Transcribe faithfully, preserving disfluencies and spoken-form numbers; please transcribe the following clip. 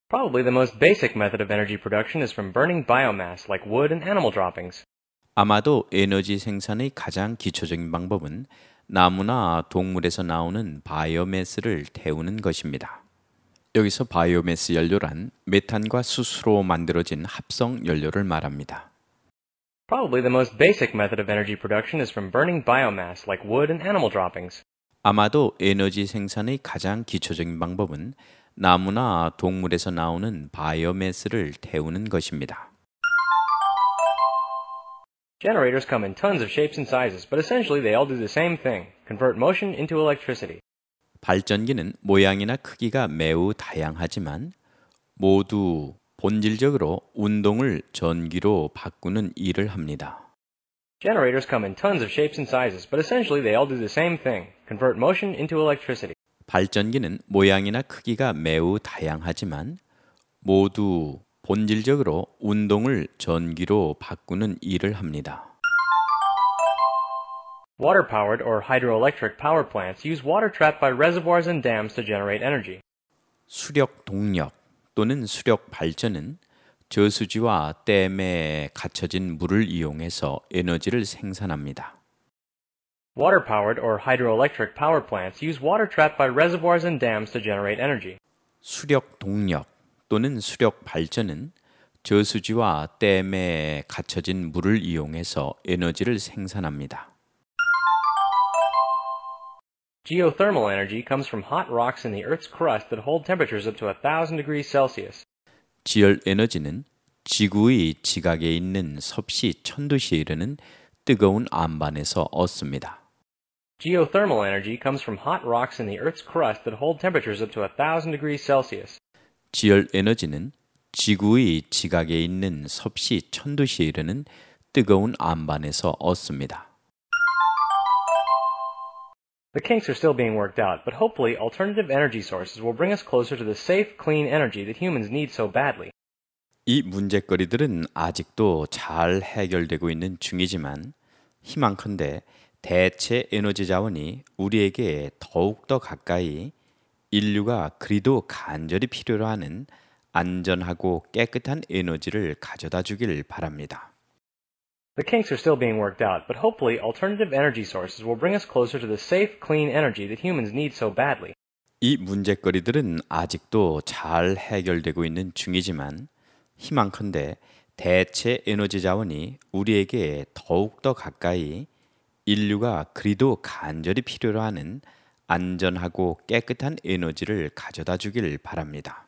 Probably the most basic method of energy production is from burning biomass like wood and animal droppings. 아마도 에너지 생산의 가장 기초적인 방법은 나무나 동물에서 나오는 바이오매스를 태우는 것입니다. 여기서 바이오매스 연료란 메탄과 수소로 만들어진 합성 연료를 말합니다. Probably the most basic method of energy production is from burning biomass like wood and animal droppings. 아마도 에너지 생산의 가장 기초적인 방법은 나무나 동물에서 나오는 바이오매스를 태우는 것입니다. Generators come in tons of shapes and sizes, but essentially they all do the same thing, convert motion into electricity. 발전기는 모양이나 크기가 매우 다양하지만 모두 본질적으로 운동을 전기로 바꾸는 일을 합니다. Generators come in tons of shapes and sizes, but essentially they all do the same thing, convert motion into electricity. 발전기는 모양이나 크기가 매우 다양하지만 모두 본질적으로 운동을 전기로 바꾸는 일을 합니다. Water-powered or hydroelectric power plants use water trapped by reservoirs and dams to generate energy. 수력 동력 또는 수력 발전은 저수지와 댐에 갇혀진 물을 이용해서 에너지를 생산합니다. Water-powered or hydroelectric power plants use water trapped by reservoirs and dams to generate energy. 수력 동력 또는 수력 발전은 저수지와 댐에 갇혀진 물을 이용해서 에너지를 생산합니다. Geothermal energy comes from hot rocks in the Earth's crust that hold temperatures up to one thousand degrees Celsius. 지열 에너지는 지구의 지각에 있는 섭씨 천 도씨에 이르는 뜨거운 안반에서 얻습니다. Geothermal energy comes from hot rocks in the Earth's crust that hold temperatures up to one thousand degrees Celsius. 지열 에너지는 지구의 지각에 있는 섭씨 천 도씨에 이르는 뜨거운 안반에서 얻습니다. The kinks are still being worked out, but hopefully alternative energy sources will bring us closer to the safe, clean energy that humans need so badly. 이 문제거리들은 아직도 잘 해결되고 있는 중이지만 희망컨대 대체 에너지 자원이 우리에게 더욱더 가까이 인류가 그리도 간절히 필요로 하는 안전하고 깨끗한 에너지를 가져다 주길 바랍니다. The kinks are still being worked out, but hopefully alternative energy sources will bring us closer to the safe, clean energy that humans need so badly. 이 문제거리들은 아직도 잘 해결되고 있는 중이지만 희망컨대 대체 에너지 자원이 우리에게 더욱더 가까이 인류가 그리도 간절히 필요로 하는 안전하고 깨끗한 에너지를 가져다 주길 바랍니다.